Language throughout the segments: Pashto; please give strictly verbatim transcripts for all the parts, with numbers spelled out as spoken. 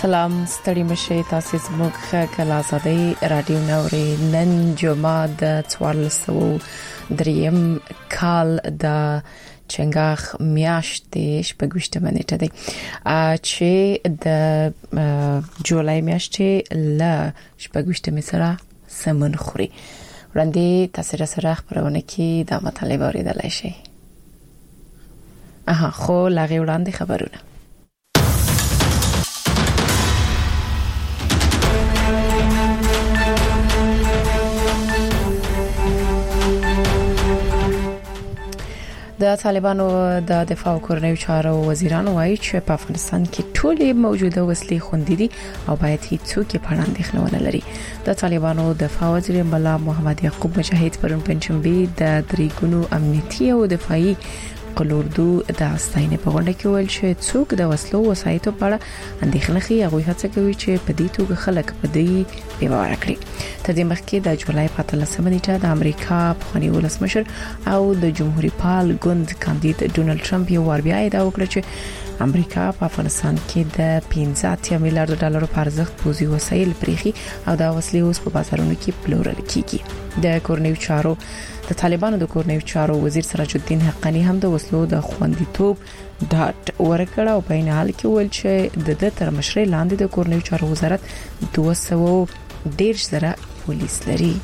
سلام ستړي مشه تاسو زموږ خګل آزادۍ رادیو نوري نن جمعه د څوارلسو دریم کال د چنګاخ میاشتې شپږشتمه نیټه دی چې د جولای میاشتې ل شپږشتمه سره سمون خوري وړاندې تاسو سره خبرونه کې د مطالعه اوریدلای شئ. اها خو لاغي وړاندې خبرونه د طالبانو د دفاع او کورنیو چارو وزیرانو وایي چې په افغانستان کې ټولې موجوده وسلې خوندې دي او باید هیڅوک یې په اندېښنه ونه لري. د طالبانو دفاع وزیر ملا محمد یعقوب مجاهد پرون پنځمبه د دریګونو امنیتي او دفاعي قلوردو د استاینې په غونډه کې ویل چې څوک د وسلو وسایتو په اړه اندېښنه کوي هغه هڅه کوي چې په دې توګه خلک په دې بیاور کړي. تر دې مخکې د جولای په اتلسمه نیټه د امریکا پخوانی ولسمشر او د جمهوریت پال ګوند کاندید ډونالد ټرمپ یو ور بیا ادعا وکړه چې امریکا په افغانستان کې د پنځه اتیا میلیارډ ډالر په ارزښت پوځي وسایل پریخي او دا وسلې اوس په بازارونو کې پلورل کیږي. د کورنیو چارو د طالبانو د کورنیو چارو وزیر سراج الدین حقانی هم د وسلو د خوندیتوب ډاټ ورکړه او په نه حال کې ویل چې د د تر مشرۍ لاندې د کورنیو چارو وزارت دوه سوه ډیر زره پولیس لري.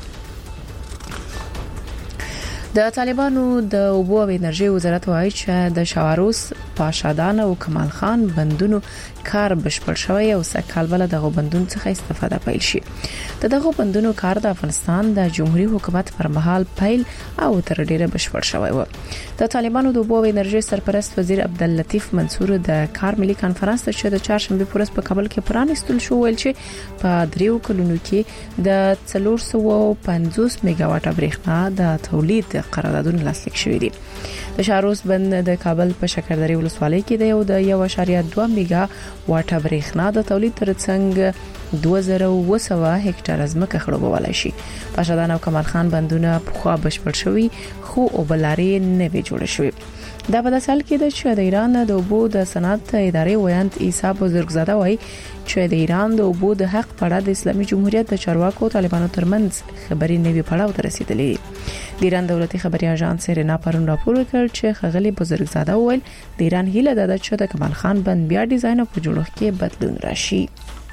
د طالبانو د اوبو او انرژي وزارت وایي چې د شاوروس پاشادان او کمال خان بندونو کار بشپړ شوی او سکهال بل دغه بندون څخه استفاده پیل شي. د دغه بندونو کار د افغانستان د جمهوریت حکومت پر مهال پیل او تر ډیره بشپړ شوی و. د طالبانو د اوبو او انرژي سرپرست وزیر عبداللطیف منصور د کار ملي کانفرنس ته چې د چهارشنبه پورس په کابل کې پرانیستل شو ویل چې په دریو کلونو کې د څلور سوه پنځوس میگا واټ برېښنا د تولید قراردادونه لاسلیک شوې دي. د شاروس بند د کابل په شکردرې ولسوالۍ کې د یو د یو اشاریه دوه میگا واټ برېښنا د تولید ترڅنګ دوه زره و سوه هکټار ځمکه خړوبولای شي. پاشادان او کمال خان بندونه په خوا بشپړ شوي خو او بلاري نه وی جوړ شوي. دا په داسې حال کې د چې د ایران د اوبو د صنعت ادارې ویاند عیسی بزرګزاده وایي چې د ایران د اوبو د حق په اړه د اسلامي جمهوریت د چارواکو طالبانو ترمنځ خبري نوي پړاو ته رسیدلې. د ایران دولتي خبري اژانس سرینا پرون راپور وکړ چې خغلی بزرګزاده وویل د ایران هیله ده چې د کمال خان بند بیا ډیزاین او جوړښت کې بدلون راشي.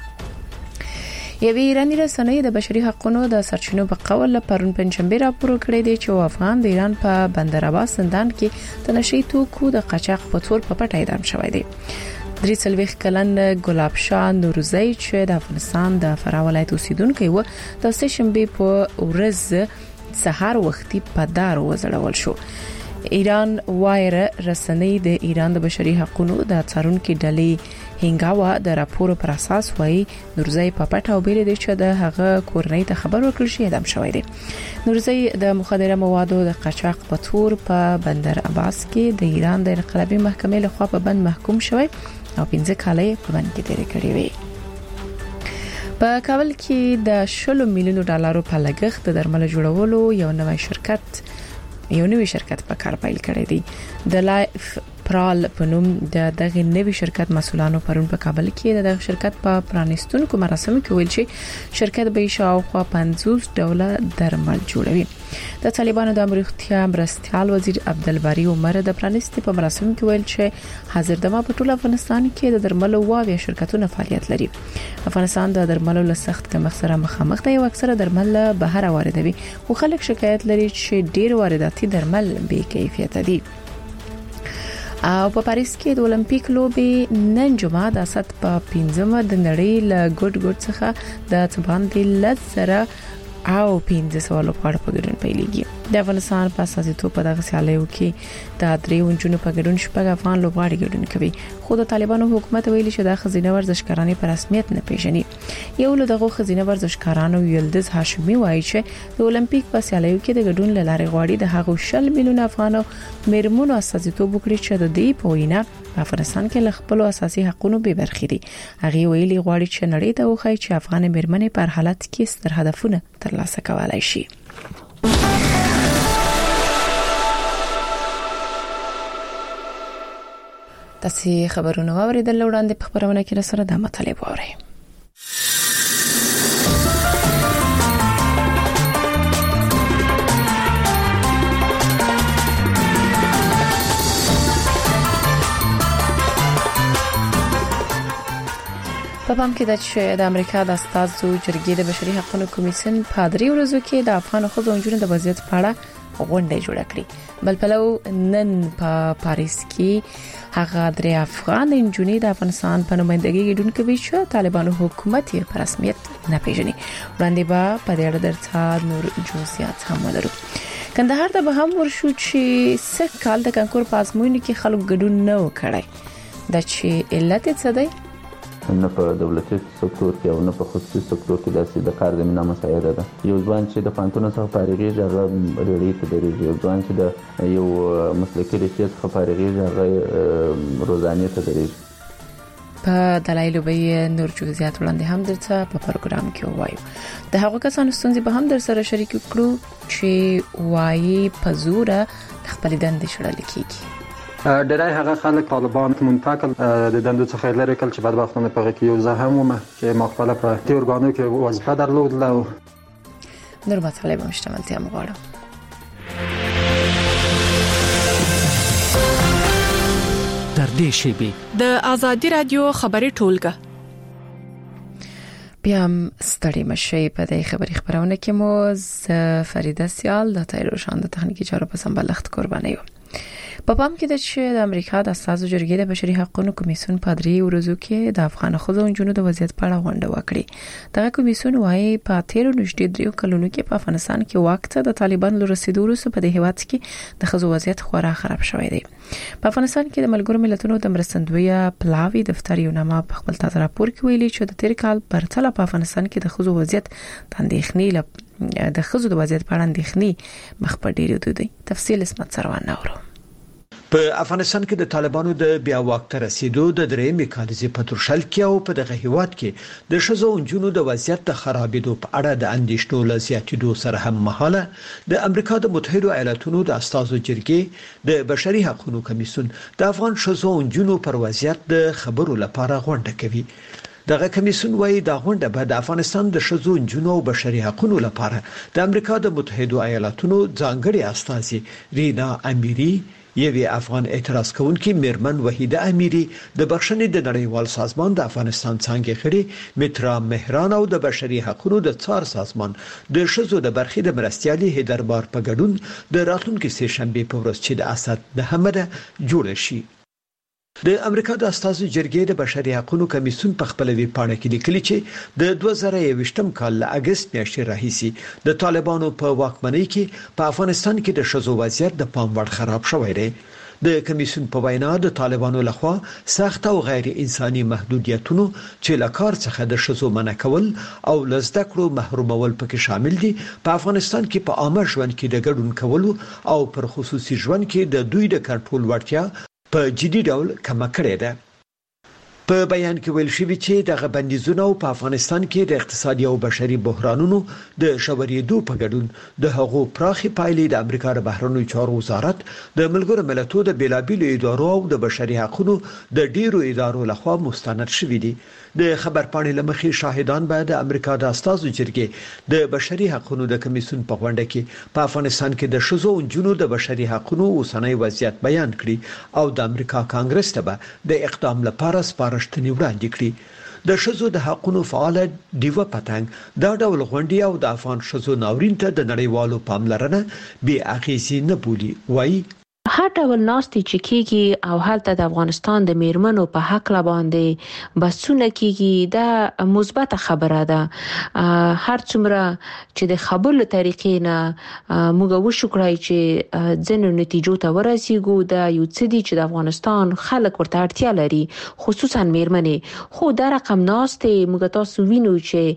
یوه ایرانی رسنۍ د بشري حقوقو د سرچینو په قول پرون پنځمبه راپور کړی دی چې افغان د ایران په بندر عباس زندان کې د نشي توکو د قاچاق په تور په پټه اعدام شوی دی. درې څلويخ کلن ګلاب شاه نورزی چې د افغانستان د فراه ولایت اوسیدونکی و د سهشنبه په ورځ سهار وختي په دار وزړول شو. ایران وایر رسنۍ د ایران د بشري حقوقو د څارونکو ډلې هنګاوا د راپور پر اساس وایي نورزی په پټه او بیل دي چې د هغه کورنۍ ته خبر ورکړ شي اعدام شوی دی. نورزی د مخدره موادو د قاچاق په تور په بندر عباس کې د ایران د انقلابي محکمې لخوا په بند محکوم شوی او پنځه کاله په بند کې تیر کړی وی. په کابل کې د شلو میلیونو ډالرو په لګښت د درمل جوړولو یو نوی شرکت یو نوی شرکت په کار پیل کړی دی. د لایف پرال په نوم د دغه نوی شرکت مسولانو پرون په کابل کې د شرکت په پرانیستونکو مراسمو کې ویل چې شرکت به شاوخوا پنځوس ډوله درمل جوړوي. د طالبانو د امریکا مرستيال وزیر عبدالباری عمر د پرانیستي په مراسمو کې ویل چې حاضر دمه په ټول افغانستان کې د درملو واوی شرکتونه فعالیت لري. افغانستان د درملو له سخت کمښت سره مخامخ دی او اکثره درمل بهر واردوي خو خلک شکایت لري چې ډیر وارداتي درمل بې کیفیت دي. او په پاریس کې د اولمپیک لوبې نن جمعه د اسد په پنځمه د نړۍ له ګډ ګډ څخه د څباندې لزره او پنځه سوالو په اړه په ګډون پیلېږي. د افغانستان په اساسي توګه په دغه سیالیو کې د درې ونجونو په ګډون شپږ افغان لوبغاړي ګډون کوي خو د طالبانو حکومت ویلي چې د خزینه ورزشکارانو په رسمیت نه پیژني. یو له دغه خزینه ورزشکارانو یلدز هاشمي وایي چې د اولمپیک په سیالیو کې د ګډون لارې غواړي د هغو شل میلیون افغانو میرمنو اساسي توګه کړی چې د دې په وینا په افغانستان کې له خپل اساسي حقوقو به برخې دي. هغه ویلي غواړي چې نړۍ ته وښایي چې افغان میرمنې پر حالت کې ستر هدفونه ترلاسه کولای شي. تاسو خبرونه واوریدل وړاندې په خبرونه کې سره د مطلب وره په پام کې د د امریکا د استازو جرګې د بشري حقوقو کمیسیون په درې ورځو کې د افغان ښځو او نجونو د وضعیت په اړه غونډه جوړه کړې. بل پلو نن په پاریس کې هغه درې افغان نجونې د افغانستان په نمائندګۍ ګډون کوي چې طالبانو حکومت یې په رسمیت نه پیژني. وړاندې به په دې اړه درته نور جزئیات هم ولرو. کندهار ته به هم ورشو چې سږ کال د کانکور په ازموینو کې خلک ګډون نه وکړي. دا چې علت څه دی؟ نه په دولتي سکتور کې او نه په خصوصي سکتور کې داسې د کار زمينه مساعده ده. یو ځوان چې د پانتون څخه فارغېږي هغه ریډي ته درېږي، یو ځوان چې د یو مسلکي رشتې څخه فارغېږي هغه روزانه ته درېږي. په دلایل به نور جزئیات وړاندې هم درته په پروګرام کې وایو. د هغو کسانو ستونزې به هم در سره شریک کړو چې وایي په زوره خپل دندې شړل کیږي. ډېری هغه خلک طالبان منتقل د دندو څخه لري کول چې بدبختانه په کې یو زه هم چې مخفله په تیورګانو کې وظیفه درلودله. نور مطالب مشتملتیا مغواړم. در دې شیبه د ازادي رادیو خبري ټولګه بیا ستړي مشي په دې خبري خبرونه کې مو ز فریده سیال د تایروشان د تخنیکی چارو په سمبالښت قرباني یو. په پام کې د چې د امریکا د استازو جرګې د بشري حقوقو کمیسیون په درې ورځو کې د افغان ښځو او نجونو د وضعیت په اړه غونډه وکړه. دغه کمیسیون وايي په تیر نږدې دریو کلونو کې په افغانستان کې وخت د طالبانو له رسیدو وروسته په دې هیواد کې د ښځو وضعیت خورا خراب شوی دی. په افغانستان کې د ملګرو ملتونو د مرستندوی پلاوی دفتر یو نامه په خپل تازه راپور کې ویلي چې د تیر کال پرتله په افغانستان کې د ښځو وضعیت د اندېښنې د ښځو د وضعیت په اړه اندېښنې مخ په ډیرو دی. تفصیل اسمت سروان نورو. په افغانستان کې د طالبانو د بیا واک ته رسیدو د درېمې کالزي په ترشل کې او په دغه هیواد کې د شذو انجونو د وضعیت د خرابېدو په اړه د اندېښنو له زیاتېدو سره هم مهاله د امریکا د متحده ایالاتونو د استازو جرګې د بشري حقوقو کمیسیون د افغان شذو انجونو پر وضعیت د خبرو لپاره غونډه کوي. دغه کمیسیون وايي دا غونډه به د افغانستان د شذو انجونو او بشري حقوقو لپاره د امریکا د متحده ایالاتونو ځانګړي استازي رینا امیری، یوه افغان اعتراض کوونکی میرمن وحیده امیری، د بخښنې د نړیوال سازمان د افغانستان څنګه خړي مترا مهران او د بشري حقوقو د څار سازمان د شذو د برخې د مرستيالي هیدربار په ګډون د راتلونکي سه شنبه په ورځ چې د اسد د حمله جوړ شي. د امریکا د استازو جرګې د بشري حقوقو کمیسیون په خپل وی پاڼه کې لیکلي چې د دوه زره یوویشتم کال له اگست میاشتې راهیسي د طالبانو په واکمنۍ کې په افغانستان کې د شذو وضعیت د پام وړ خراب شوی دی. د کمیسیون په وینا د طالبانو لخوا سخت او غیر انساني محدودیتونو چې له کار څخه د شذو منع کول او لزده کړو محرومول پکې شامل دي په افغانستان کې په عامه ژوند کې د ګډون کولو او پر خصوصي ژوند کې د دوی د کنټرول وړتیا په جدي ډول کم کړی ده. په بیان کې ویل شوی چې دغه بندیزونه په افغانستان کې د اقتصادي او بشري بحرانونو د شورېدو په ګډون د هغو پراخي پایلې د امریکا د بهرنیو چارو وزارت د ملګرو ملتونو د بیلابیلو ادارو او د بشري حقوقو د ډیرو ادارو لخوا مستند شوی دي. د خبر پاڼې لمخې شاهدان به د امریکا د استازو جرګې د بشري حقوقو د کمیسیون په غونډه کې په افغانستان کې د شذو انجونو د بشري حقوقو اوسنۍ وضعیت بیان کړي او د امریکا کانګرس ته به د اقدام لپاره سپارښتنې وړاندې کړي. د شذو د حقوقو فعال دیوه پتنګ دا ډول غونډې او د افغان شذو ناورین ته د نړیوالو پاملرنه بي اغیزې نه بولي. وایي هر ډول ناستي چې کیږي او هلته د افغانستان د میرمنو په حق لا باندې بسونه کیږي دا مثبت خبره ده. هر څومره چې د خبرو طریقې نه موږ وشکړای چې ځینو نتیجو ته ورسیږو دا یو څه دي چې د افغانستان خلک ورته اړتیا لري خصوصا میرمنې. خو دا رقم ناستي موږ تاسو وینو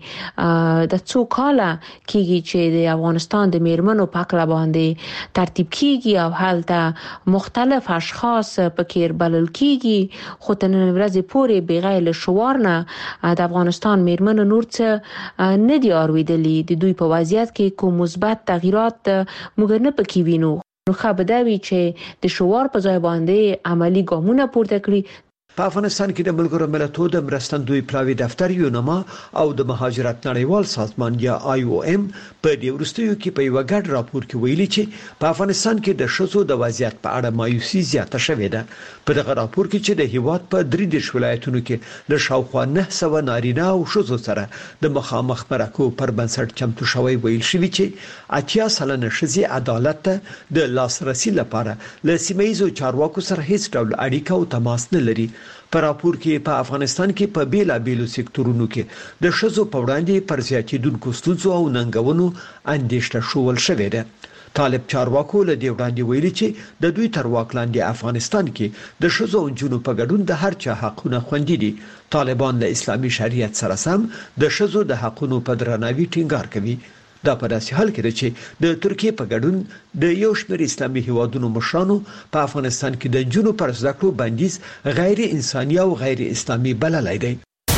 چې د څو کاله کیږي چې د افغانستان د میرمنو په حق لا باندې ترتیب کیږي او هلته مختلف اشخاص پکې بلل کیږي. خو تر نن ورځې پورې بغیر له شعار نه د افغانستان میرمنو نور څه نه دی اوریدلي. د دوی په وضعیت کې کوم مثبت تغیرات موږ نه پکې وینو. نو خبردوي چې د شوار په ځای باندې عملی ګامونه پورته کړي. په افغانستان کې د ملګرو ملتونو د مرستندوی پلاوی دفتر یونما او د مهاجرت نړیوال سازمان یا آی او ام په دې ورستیو کې په یو غټ راپور کې ویلي چې په افغانستان کې د شذو د وضعیت په اړه مایوسي زیاته شوې ده. په دغه راپور کې چې د هیواد په درې دیش ولایتونو کې د شاوخوا نه سوه نارینه او شذو سره د مخامخ مرکو پر بنسټ چمتو شوی ویل شوی چې اتیا سلنه شذي عدالت ته د لاسرسي لپاره له سیمایي چارواکو سره هیڅ ډول اړیکه او تماس نه لري. په راپور کې په افغانستان کې په بیلا بیلو سکتورونو کې د شذو په وړاندې پر زیاتېدونکو ستونزو او ننګونو اندېښنه شول شوې ده. طالب چارواکو له دې وړاندې ویلي چې د دوی تر واک لاندې افغانستان کې د شذو او نجونو په ګډون د هر چا حقونه خوندي دي. طالبان له اسلامي شریعت سره سم د شذو د حقونو په درناوي ټینګار کوي. دا په داسې حال کې چې د ترکیه په ګډون د یو شمېر اسلامي هیوادونو مشرانو په افغانستان کې د جنونو پر زده کړو بندیز غیر انساني او غیر اسلامي بللی دی.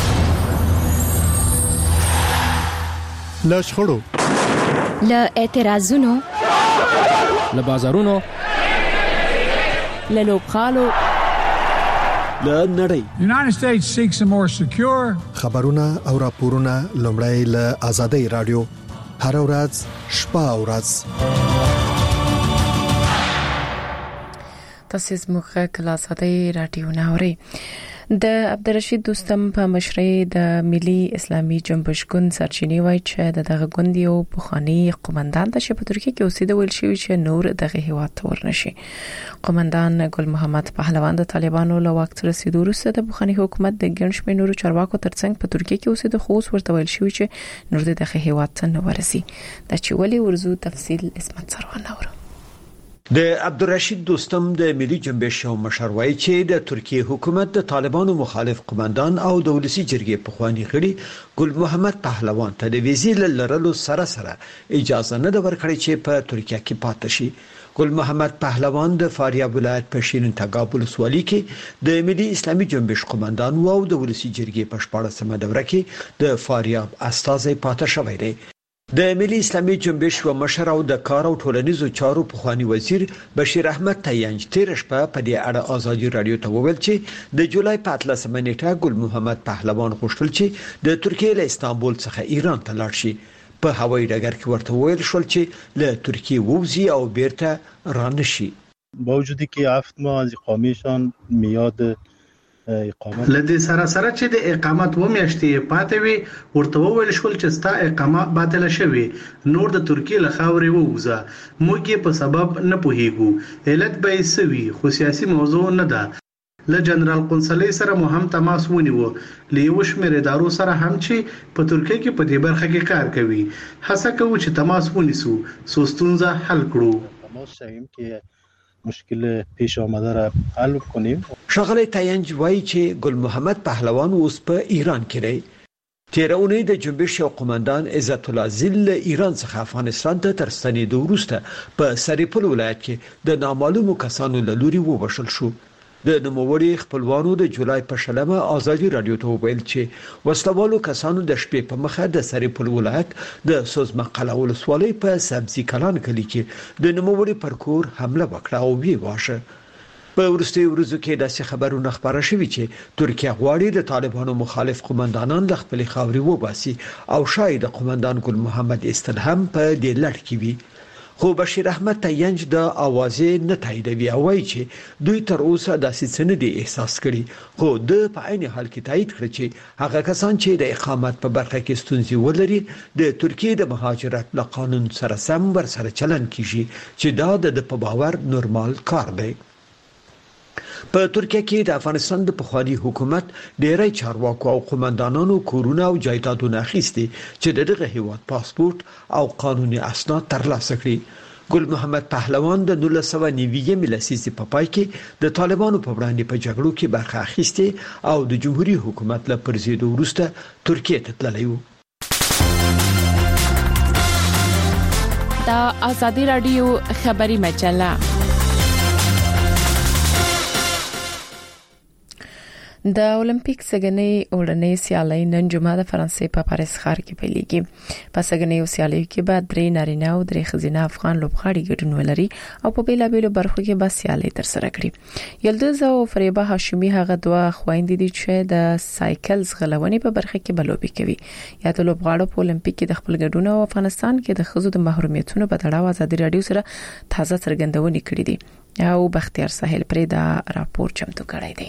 له شخړو، له اعتراضونو، له بازارونو، له لوبغالو، له نړۍ United States seeks a more secure خبرونه او راپورونه لومړی له آزادۍ رادیو هر ورځ شپه او ورځ. تاسو زموږه کلاساتي رادیو ناوري. د عبدالرشید دوستم په مشرۍ د ملي اسلامي جنبش ګوند سرچینی وای چې دغه ګوند یو پخوانی قومندان د په ترکیه کې اوسېده ویل شوی چې نور دغه هیواد ته ورنشي. قومندان ګل محمد پهلوان د طالبانو له وخت رسیدو وروسته د پخوانی حکومت د ګڼ شمېر نورو چارواکو ترڅنګ په ترکیه کې اوسېده، خو اوس ورته ویل شوی چې نور دغه هیواد ته نه ورسي. دا چې ولې ورزو تفصیل اسمت سروان اورو. د عبدالرشید دوستم د ملي جنبش او مشروعي چې د ترکیه حکومت د طالبانو مخالف قومندان او د ولسی جرګې پخوانی غړي ګل محمد پهلوان ته د ویزې لرلو سره سره اجازه نه ورکړي چې په ترکیه کې پاتې شي. ګل محمد پهلوان د فاریاب ولایت په شیرین تګاب ولسوالۍ کې د ملي اسلامي جنبش قومندان او د ولسی جرګې په شپاړسمه دوره کې د فاریاب استازي پاتې شوی دی. د ملي اسلامي جنبش و مشر او د کار او ټولنیزو چارو پخوانی وزیر بشیر احمد تینج تیر شپه په دې اړه آزادي رادیو ته وویل چې د جولای په اتلسمه نیټه ګل محمد پهلوان غوښتل چې د ترکیه له استانبول څخه ایران ته لاړ شي. په هوایي ډګر کې ورته ویل شول چې له ترکیه ووزي او بیرته رانشي. با وجودی که هفت ماه از اقامهشان میاد اقامت لدې سره سره چې د اقامت و میاشتې پاتې وي، ورته وویل شول چې ستا اقامه باطل شوی، نور د ترکیه له خاورې ووزه. موږ یې په سبب نه پوهیږو، علت به یې څه وي، خو سیاسي موضوع نه ده. له جنرال قونسلۍ سره مو هم تماس ونیو، له یو شمېر ادارو سره هم چې په ترکیه کې په دې برخه کې کار کوي. هڅه کوو چې تماس ونیسو، څو ستونزه حل کړو. تماس شویم که مشکل پیش آمده را حل کنیم. شغله تینج وایي چې ګل محمد پهلوان اوس په ایران کې دی. تیر اونۍ د جنبش او قومندان عزت الله زل ایران څخه افغانستان ته تر ستنېدو وروسته په سریپل ولایت کې د نامعلومو کسانو له لوري ووژل شو. د نوموړي خپلوانو د جولای په شلمه آزادي رادیو ته ویل چې وسلوالو کسانو د شپې په مخه د سریپل ولایت د سوزمقله ولسوالۍ په سبزي کلان کلی کې د نوموړي پر کور حمله وکړه او وی واشه. په ورستي ورځو کې داسې خبرونه خبره شوې چې ترکیه غواړي د طالبانو مخالف قومندانان له خپل خاوري وباسي او شاید قومندان ګل محمد استلهم په دې لړ کې وي. خو بشیر احمد تینج د اوازې نه تاییدوي او وایي چې دوی تر اوسه داسې څه نه دي احساس کړي، خو د په عین حال کې تایید کړ چې هغه کسان چې د اقامت په برخه کې ستونزې ولري د ترکیه د مهاجرت له قانون سره سم ورسره چلن کیږي چې دا د په باور نورمال کار دی. په ترکیه کې د افغانستان د پخوانی حکومت ډیری چارواکو او قومندانانو کورونه او جایدادونه اخیستي چې دغه هیواد پاسپورت او قانوني اسناد ترلاسه کړي. ګل محمد پهلوان د نولس سوه نوي لسیزې په پای کې د طالبانو په وړاندې په جګړو کې برخه اخیستي او د جمهوریت حکومت له پرځېدو وروسته ترکیه ته تللی و. دا آزادي رادیو خبری مجله. د اولمپیک سګنې وړاندې سیالي نن جمعه د فرانسې په پاریس ښار کې پیلېږي. په سګنې سیالي کې به درې نارینه او درې ښځینه افغان لوبغاړي ګډون ولري او په بیلابېلو برخو کې به سیالي ترسره کړي. یلدوز او فریبه هاشمي هغه دوه خويندې دي چې د سایکل ځغلونې په برخه کې بلوبي کوي. یا د لوبغاړو په اولمپیک کې د خپل ګډون او افغانستان کې د ښځو د محرومیتونو په تړاو ازادي رادیو سره تازه څرګندونې کړې دي. او بختیار ساحل پرې دا راپور چمتو کړی دی.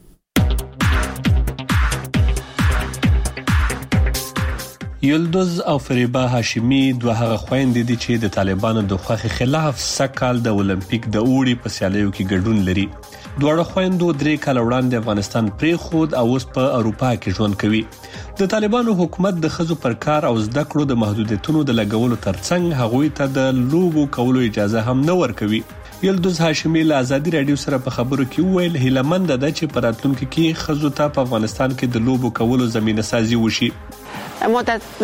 یلدوز او فریبه هاشمی دوه هغه خويندې دي چې د طالبانو د خوخي خلاف سکهال د اولمپیک د اوړي په سیالیو کې ګډون لري. دوه خويندو درې کال وړاندې افغانستان پرې خود او اوس په اروپا کې ژوند کوي. د طالبانو حکومت د خزو پر کار او زده کړو د محدودیتونو د لګولو ترڅنګ هغوی ته د لوبو کولو اجازه هم نه ورکوي. یلدوز هاشمی له ازادي رادیو سره په خبرو کې وویل هیلمند ده چې په راتلونکي کې خزو ته په افغانستان کې د لوبو کولو زمينه سازي وشي. ما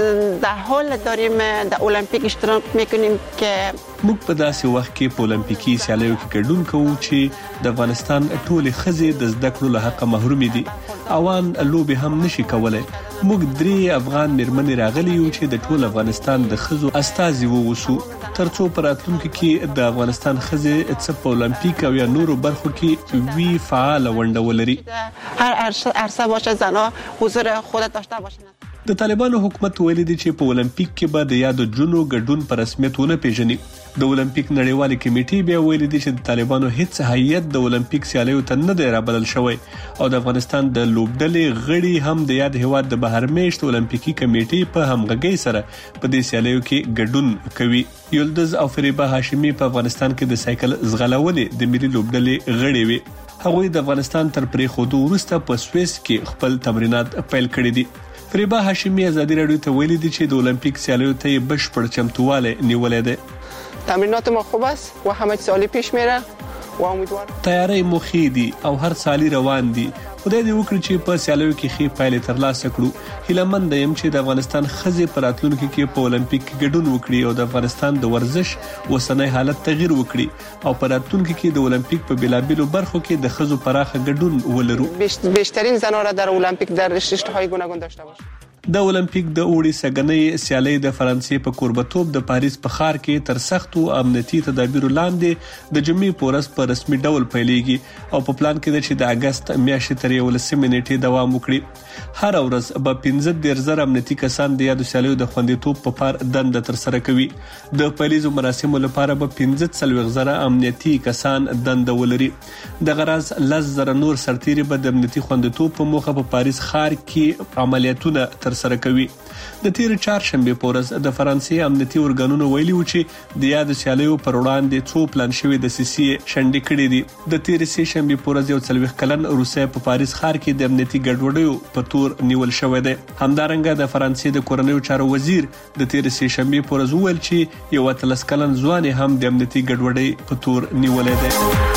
در حال داریم در المپیک اشتراک میکنیم که موږ په داسې وخت کې په المپیکي سیالیو کې ګډون کوو چې د افغانستان ټولې ښځې د زده کړو له حق محروم دي. اوان لوبي هم نشي کولای. موږ درې افغان مېرمنې راغلي یو چې د ټول افغانستان د ښځو استازي ووسو ترڅو په راتلونکي کې د افغانستان ښځې په المپیک او یا نورو برخو کې وی فعال ونډه ولري. هر عرصه باشه زنها حضور خود داشته باشند. د طالبانو حکومت ویلي دی چې په اولمپیک کې به د یادو جنو ګډون په رسمیت ونه پیژني. د اولمپیک نړیوالې کمیټې بیا ویلي دی چې د طالبانو هیڅ هیئت د اولمپیک سیالیو ته نه دی رابلل شوی او د افغانستان د لوبډلې غړي هم د یاد هیواد د بهرمېشت اولمپیکي کمیټې په همغږۍ سره په دې سیالیو کې ګډون کوي. یلدوز او فریبه هاشمی په افغانستان کې د سایکل ځغلونې د ملي لوبډلې غړي وي. هغوی د افغانستان تر پریښودو وروسته په سویس کې خپل تمرینات پیل کړي دي. فریبه هاشمی ازادي رادیو ته ویلي دي چې د اولمپیک سیالیو ته بشپړ چمتووالی نیولې ده. تمرینات ما خوب است و همه چیز عالی پیش میره و امیدوارم تیاری مخی دي او هر سالی روان دي. خدای دې وکړي چې په سیالیو کې ښې پایلې ترلاسه کړو. هیلهمند یم چې د افغانستان ښځې په راتلونکي کې په اولمپیک کې ګډون وکړي او د افغانستان د ورزش اوسنی حالت تغییر وکړي او په راتلونکي کې د اولمپیک په بیلابیلو برخو کې د ښځو پراخه ګډون ولرو. بیشترین زنان را در اولمپیک در رشته‌های گوناگون داشته باشند. د اولمپیک د اوړي سګنې سیالي د فرانسې په کوربتوب د پاریس په ښار کې تر سختو امنیتي تدابیرو لاندې د جمعې په ورځ په رسمي ډول پیلېږي او په پلان کې ده چې د اگست میاشتې تر یولسمې نیټې دوام وکړي. هر ورځ به پنځه دېرش زره امنیتي کسان د یادو سیالیو د خوندیتوب په پار دنده ترسره کوي. د پیلیزو مراسمو لپاره به پنځه څلوېښت زره امنیتي کسان دنده ولري. د غرض لس زره نور سرتیري به د امنیتي خوندیتوب په موخه په پاریس ښار کې عملیاتونه سره کوي. د تیر چهارشنبه په ورځ د فرانسې امنیتي ارګانونو ویلي و چې د یاد سیالیو پر وړاندې څو پلان شوی د سیسي شنډې کړې دي. د تیر سه شنبه په ورځ یو څلوېښت کلن روسي په پاریس ښار کې د امنیتي ګډوډیو په تور نیول شوی دی. همدارنګه د فرانسې د کورنیو چارو وزیر د تیر سه شنبه په ورځ ویل چې یو اتلس کلن ځوان هم د امنیتي ګډوډۍ په تور نیولې دی.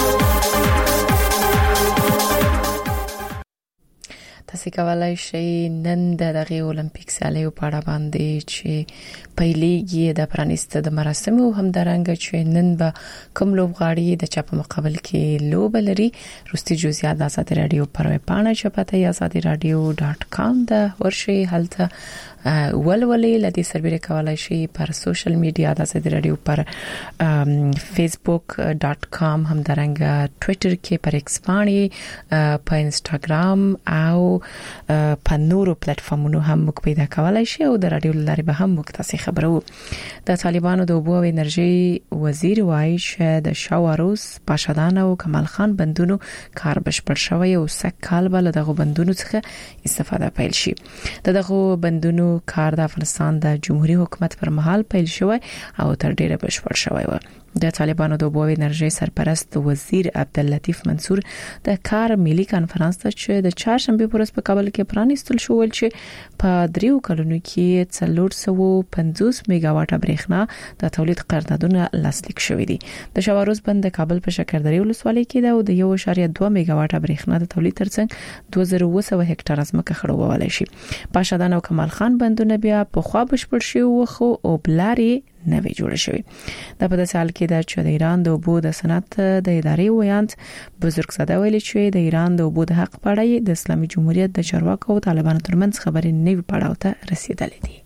تاسو کولای شئ نن د دغه اولمپیک سیالیو په اړه باندې چې پیلېږي د پرانیست د مراسمو هم درنګ چې نن به کوم لوبغاړي د چا په مقابل کې لوب لري. روستي جزئیات د ازادي رادیو پر ویب پاڼه چپته ازادي رادیو ډاټ کام د ورشي هلته ولولې لدی سربېره کولای شي پر سوشل میډیا د ازادي رادیو پر فیسبوک ډاټ کام هم درنګ ټوئیټر کې پر ایکس باندې په انستګرام او په نورو پلیټفارمونو هم موږ پیدا کولای شي او د رادیو لارې به هم موږ تاسو خبرو. د طالبانو د اوبو او انرژي وزیر وایي چې د شاوروز پاشدان او کمال خان بندونو کار بشپړ شوی او سکهال بل دغه بندونو څخه استفاده پیل شي. دغه بندونو کار د افغانستان د جمهوریت حکومت پر مهال پیل شوی او تر ډیره بشپړ شوی و. د طالبانو د اوبو او انرژي سرپرست وزیر عبداللطیف منصور د کار ملي کانفرنس ته چې د چهارشنبه په ورځ په کابل کې پرانیستل شو ول چې په دریو کلونو کې څلور سوه پنځوس میگاواټه برېښنا د تولید قراردادونه لاسلیک شوې دي. د شاوروز بند د کابل په شکردرې ولسوالۍ کې دا د یو اعشاریه دوه میگاواټه برېښنا د تولید ترڅنګ دوه زره اوه سوه هکټار ځمکه خړوبولای شي. پاشدان او کمال خان بندونه بیا په خوا بشپړ شي او خو او بلاري نوي جوړ شوی. د په داسې حال کې د چې د ایران د اوبو د صنعت د ادارې ویاند بزرګزاده ویلي چې د ایران د اوبو د حق په اړه د اسلامي جمهوریت د چارواکو او طالبانو ترمنځ خبرې نوي پړاو ته رسیدلې دي.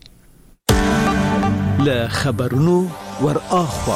له خبرونو ور اخوا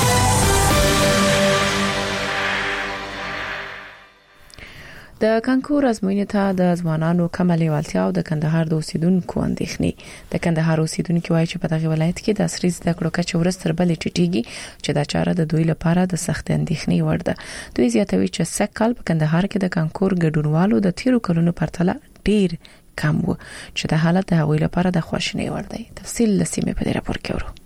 د کانکور ازموینې ته د ځوانانو کم لیوالتیا او د کندهار د اوسیدونکو اندېښنې. د کندهار اوسیدونکو وایي چې په دغه ولایت کې د عصري زده کړو کچه ورستر بلې ټیټیږي چې دا چاره د دوی لپاره د سخت اندېښنې وړ ده. دوی زیاتوي چې سکهال په کندهار کې د کانکور ګډونوالو د تیرو کلونو پرتله ډیر کم و چې د حالت د هغوی لپاره د خوښنې وړ دی. تفصیل لسیمه په دې راپور کې ورو.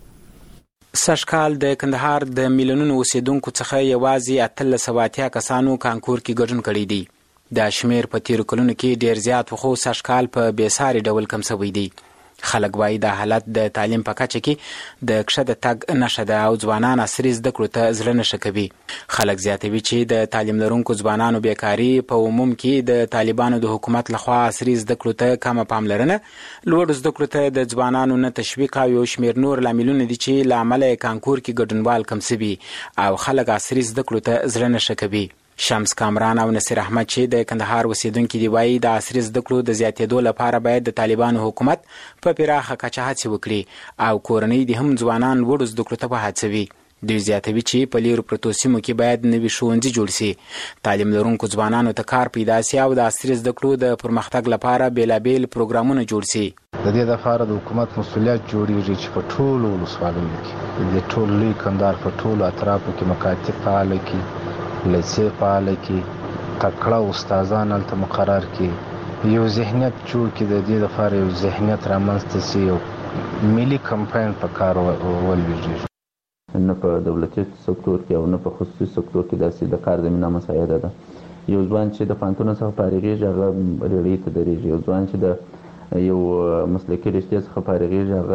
سشکال د کندهار د میلیونونو اوسیدونکو څخه یوازې اتلس سوه اتیا کسانو کانکور کې ګډون کړی دی. د شمیر په تیر کلونو کې ډیر زیات خو سشکال په بیساري ډول کم شوی دی. خلک وايي د حالت د تعلیم په کچه کې د کښته تګ نشه ده او ځوانان عصري زده کړو ته زړه نشه کوي. خلک زیاتوي چې د تعلیم لرونکو ځوانانو بیکاری په عموم کې د طالبانو د حکومت لخوا عصري زده کړو ته کم پاملرنه، لوړ زده کړو ته د ځوانانو نه تشویق او یو شمیر نور لاملونه دي چې لامل کانکور کې ګډونوال کم شوي او خلک عصري زده کړو ته زړه نشه کوي. شمس کامران او نصیر احمد چې د کندهار اوسیدونکو دی وایي د عصري زده کړو د زیاتېدو لپاره باید د طالبانو حکومت په پراخه کچه هڅې وکړي او کورنۍ د هم ځوانان وړو زده کړو ته هڅوي. دوی زیاتوي چې په لیرو پروتو سیمو کې باید نوي ښوونځي جوړ شي، تعلیم لرونکو ځوانانو ته کار پیدا شي او د عصري زده کړو د پرمختګ لپاره بیلابیل پروګرامونه جوړ شي. د دې لپاره د حکومت مسؤلیت جوړیږي چې په ټولو ولسوالیو کې د ټول لوی کندهار په ټولو اطرافو کې مکاتب فعال کړي، لیسې فعال کړي، تکړه استادان هلته مقرر کړي، یو ذهنیت جوړ کړي. د دې لپاره یو ذهنیت رامنځته شي، یو ملي کمپاین په کار ولویږي. نه په دولتي سکتور کې او نه په خصوصي سکتور کې داسې د کار زمینه مساعده ده. یو ځوان چې د پوهنتون څخه فارغېږي هغه ریړۍ ته درېږي، یو ځوان چې د یو مسلکي رشتې څخه فارغېږي هغه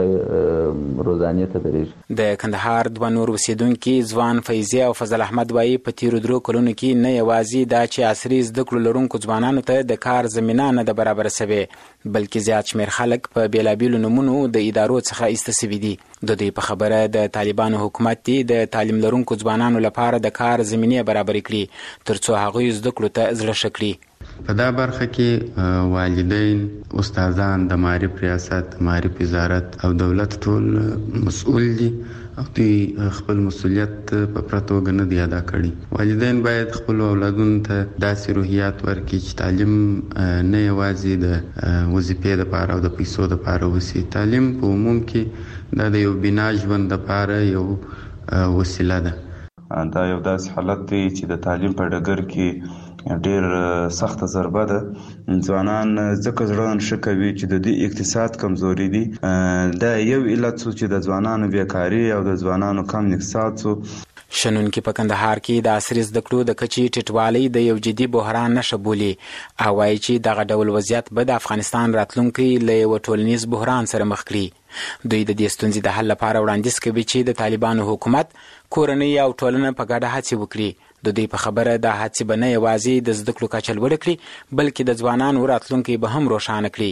روزانې ته درېږي. د کندهار دوه نور اوسیدونکي ځوان فیضي او فضل احمد وایي په تیرو درو کلونو کې نه یوازې دا چې عصري زده کړو لرونکو ځوانانو ته د کار زمینه نه ده برابره شوې، بلکې زیات شمېر خلک په بېلابېلو نومونو د ادارو څخه ایسته شوي دي. د دوی په خبره د طالبانو حکومت دی د تعلیم لرونکو ځوانانو لپاره د کار زمینې برابرې کړي ترڅو هغوی زده کړو ته زړه ښه کړي. په دا برخه کې والدین، استادان، د معارف ریاست، معارف وزارت او دولت ټول مسؤل دي او دوی خپل مسؤلیت په پوره توګه نه دی ادا کړی. والدین باید خپل اولادونو ته داسې روحیات ورکړي چې تعلیم نه یوازې د وظیفې لپاره او د پیسو لپاره وسی. تعلیم په عموم کې دا د یو بنا ژوند لپاره یو وسیله ده. دا یو داسې حالت دی چې د تعلیم په ډګر کې ډیر سخته ضربه ده. ځوانان ځکه زړه نشه کوي چې د دې اقتصاد کمزوري دي. دا یو علت څو چې د ځوانانو بیکاری او د ځوانانو کم اقتصاد څو شنن کې په کندهار کې د عصري زده کړو د کچې ټیټوالي د یو جدي بحران نشه بولي او وايي چې دغه ډول وضعیت به د افغانستان راتلونکي له یو ټولنیز بحران سره مخ کړي. دوی د دې ستونزې د حل لپاره وړاندیز کوي چې د طالبانو حکومت کورنۍ او ټولنه په ګډه هڅې وکړي. د دې په خبره د هڅې به نه یوازې د زده کړو کچه لوړه کړي بلکې د ځوانانو راتلونکي به هم روښانه کړي.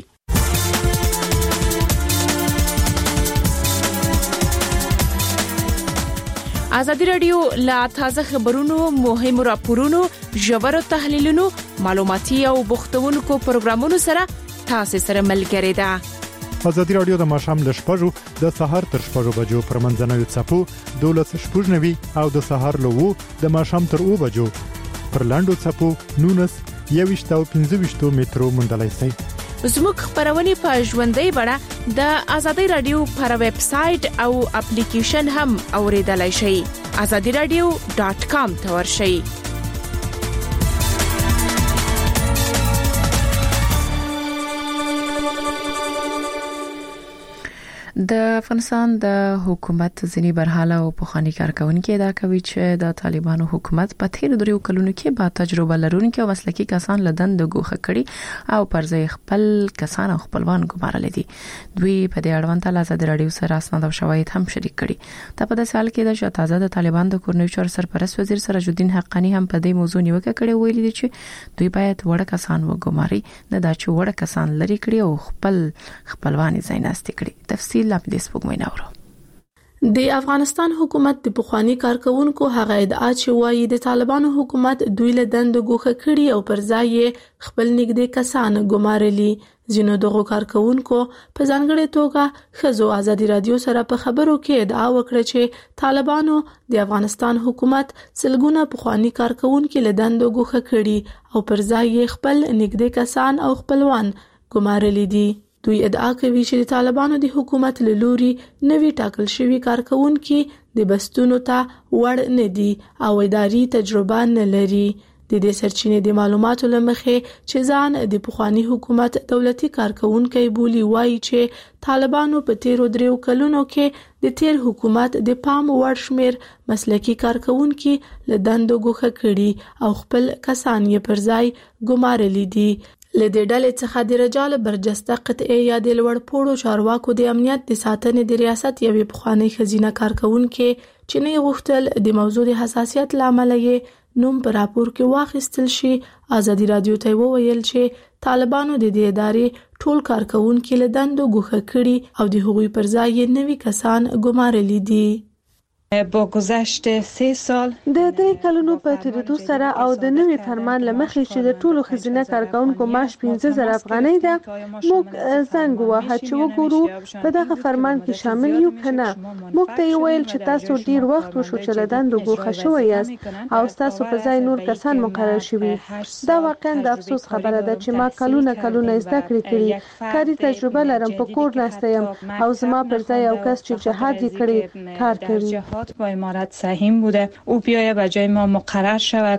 ازادي رادیو لا تازه خبرونو، مهمو راپورونو، ژورو تحلیلونو، معلوماتي او بوختونکو پروګرامونو سره تاسو سره ملګری ده. ازادي رادیو د ماښام ل شپږو د سهار تر شپږو بجو پر منځنوي څپو دولس شپږ نوي او د سهار له وو د ماښام تر اوو بجو پر لاندو څپو نونس یويشت او پنځه ویشت مترو مندلای شي. زموږ خبرونه په ژوندۍ بڼه د ازادي رادیو پر ویب سټ او اپلیکیشن هم اوریدلای شئ. azadi radio dot com ته ورشئ. د افغانستان د حکومت ځینی برحاله او پوخانی کارکونکو دا کوي چې د طالبانو حکومت په تیر دریو کلونو کې با تجربه لرونکي او مسلکي کسان لدن د ګوخه کړي او پرځای خپل کسان او خپلوان ګمارل دي. دوی په دې اړوند له آزاد رادیو سره اسناد او شواهد هم شریک کړي. دا په داسې حال کې د شتازه د طالبان د کورنیو چارو سرپرست وزیر سراج الدین حقانی هم په دې موضوع نیوکه کړې ویلي دي چې دوی باید وړ کسان وګماري نه دا چې وړ کسان لري کړي او خپل خپلوان یې ځای ناست کړي. تفصیل د افغانستان حکومت د پخوانی کارکونکو هغه ادعا چې وایي د طالبانو حکومت دوی له دند ګوښه کړي او پر ځای خپل نږدې کسان ګمارلي. ځینو دغو کارکونکو په ځانګړې توګه ښځو ازادي رادیو سره په خبرو کې ادعا وکړه چې طالبانو د افغانستان حکومت سلګونه پخوانی کارکونکو له دند ګوښه کړي او پر ځای خپل نږدې کسان او خپلوان ګمارلي دي. دوی ادعا کوي چې طالبانو د حکومت له لوري نوي ټاکل شوي کارکونکو د بستونو ته وړ نه دي او اداري تجربه نه لري. د دې سرچینې د معلوماتو لمخې چې ځان د پخوانی حکومت دولتي کارکونکو بولی وایي چې طالبانو په تیرو دریو کلونو کې د تیر حکومت د پام وړ شمیر مسلکي کارکونکو له دندو ګوښه کړي او خپل کسان یې پر ځای ګمارلي دي. لدې ډلې څخه د رجال برجسته قطعه یا د لوړ پوړو چارواکو د امنیت د ساتنې د ریاست یوې پخوانی خزینه کارکونکو چې نه غوښتل د موضوع د حساسیت لامل یې نوم په راپور کې واخیستل شي. ازادي رادیو ته وویل چې طالبانو د دې ادارې ټول کارکونکو له دندو ګوښه کړي او د هغوی پر ځای نوي کسان ګمارلي دي. با گذشت سه سال د درې کلونو په تیریدو سره او د نوي فرمان لمخې چې د ټولو خزینه کارکونکو معاش پنځه زره افغانۍ ده، موږ زنګ وواهه چې وګورو په دغه فرمان کې شامل یو کنه. موږ ته یې ویل چې تاسو ډیر وخت وشو چې له دندو ګوښه شوی یاست او تاسو په ځای نور کسان مقرر شوي. دا واقعا د افسوس خبره ده چې ما کلونه کلونه زده کړې کړي، کاري تجربه لرم، په کور ناسته یم او زما پر ځای یو کس چې جهاد یې کړی کار کوي. با امارت سهیم بوده او بیایه به جای ما مقرر شود.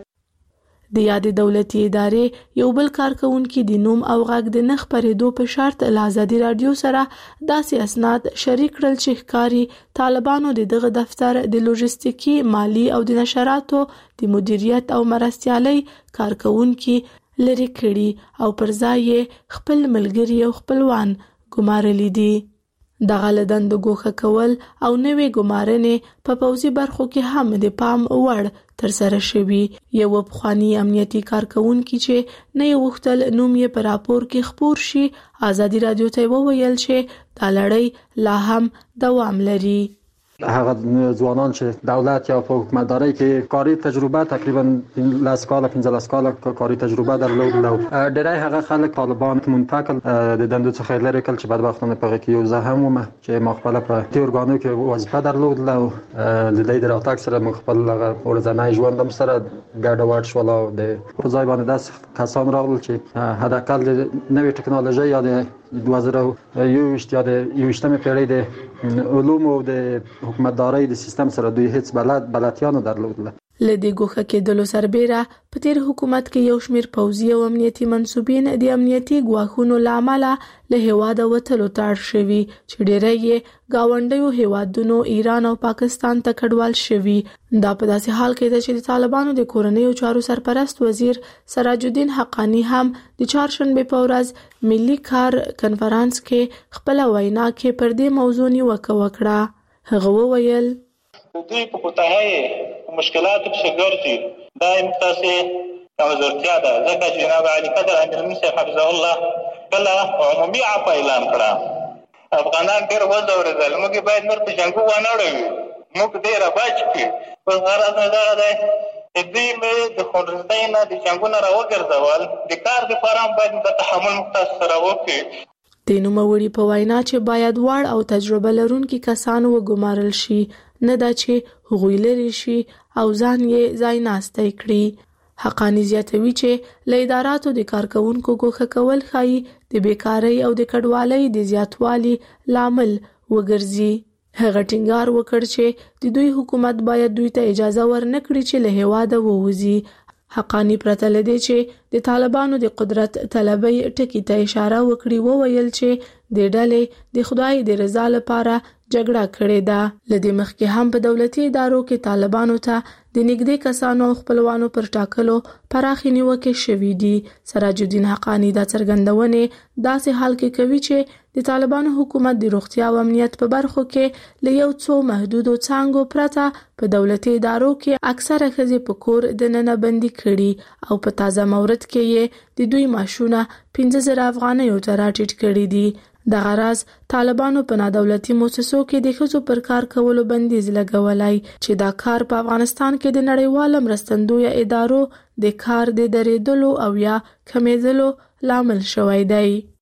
د یاد دولتي ادارې یو بل کارکونکو د نوم او غږ د نخ پرېدو په شرط له ازادي رادیو سره داسې اسناد شریک کړل چې ښکاری طالبانو د دغه دفتر د لوجستیکي، مالی او د نشراتو د مدیریت او مرستيالي کارکونکو لري کړي او پر ځای خپل ملګری او خپلوان ګمارلي دي. دغه له دندو ګوښه کول او نوې ګمارنې په پوځي برخو کې هم د پام وړ ترسره شوي. یو پخوانی امنیتي کارکونکو چې نه غوښتل نوم یې په راپور کې خپور شي، ازادي رادیو ته وویل چې دا لړۍ لا هم دوام لري. هغه ځوانان چې دولت یا په حکومتداري کې کاري تجربه تقریبا لاس کاله پنځه کاله کاري تجربه درلودل، ډېری هغه خلک طالبان منتقل د دندو څخه لري کول چې بدبختانه په کې یو زه هم وم چې ما خپل په دې ارګانو کې وظیفه درلودل او د دې راتګ سره مخ خپل ورځنی ژوندم سره ګډوډ شول او د په ځای باندې داس کسان راغلل چې حداقل د نوې ټکنالوژي یا د دوه زره یوویشت یا د یوویشتمې پیړۍ د علوم او د حکومتداري د سیستم سره دوی هیڅ بلد بلدتیا نه درلودله. لدې ګوښه کېدلو سربېره په تیر حکومت کې یو شمېر پوځي او امنیتي منسوبین د امنیتي ګواښونو لامل له هیواده وتلو ته اړ شوي چې ډېری یې ګاونډیو هیوادونو ایران او پاکستان ته کډوال شوي. دا په داسې حال کې ده چې د طالبانو د کورنیو چارو سرپرست وزیر سراج الدین حقانی هم د چهارشنبه په ورځ ملي کار کنفرانس کې خپل وینا کې پر دې موضوع نیوکه وکړه. هغه وویل دوی په کوتاهي مشکلات په ګرځي دا امتاسه کمزورتیا ده، ځکه چې جناب علي قدر امیرمن صاحب حفظه الله کله عمومي عفو اعلان کړه. افغانان ډېر وځورېدل، موږ باید نور په جنګو ونه اړوي، موږ ډېر بچ کړو. اوس غرض نه دا دی چې دوی مې د خونریزۍ نه د جنګونو راوګرځول، د کار دپاره هم باید د تحمل مختص سره وکړي. د نوموړي په وینا چې باید وړ او تجربه لرونکي کسان وګمارل شي، نه دا چې هغوی لري شي او ځان یې ځای ناستی کړي. حقانی زیاتوي چې له اداراتو د کارکونکو ګوښه کول ښایي د بیکارۍ او د کډوالۍ د زیاتوالي لامل وګرځي. هغه ټینګار وکړ چې د دوی حکومت باید دوی ته اجازه ورنکړي چې له هیواده ووځي. حقانی پرته لدی چې د طالبانو د قدرت طلبي ټکی ته اشاره وکړي، وویل چې د ډلې د خدای د رضا لپاره جګړه کړې ده. لدی مخکې هم په دولتي ادارو کې طالبانو ته د نږدې کسانو او خپلوانو پر ټاکلو پراخې نیوکې شوې دي. سراج الدین حقانی دا څرګندونې داسې حال کې کوي چې د طالبانو حکومت د روغتیا او امنیت په برخو کې له یو څو محدودو څانګو پرته په دولتي ادارو کې اکثره ښځې په کور دننه بندي کړي او په تازه مورد کې یې د دوی معاشونه پنځه زره افغانیو ته راټیټ کړي دي. د غراز طالبانو په نادولتي مؤسسو کې د ښځو پر کار کولو بندیز لګولای چې دا کار په افغانستان کې د نړیوال مرستندوی ادارو د کار د درېدلو او یا کمیدلو لامل شوی دی.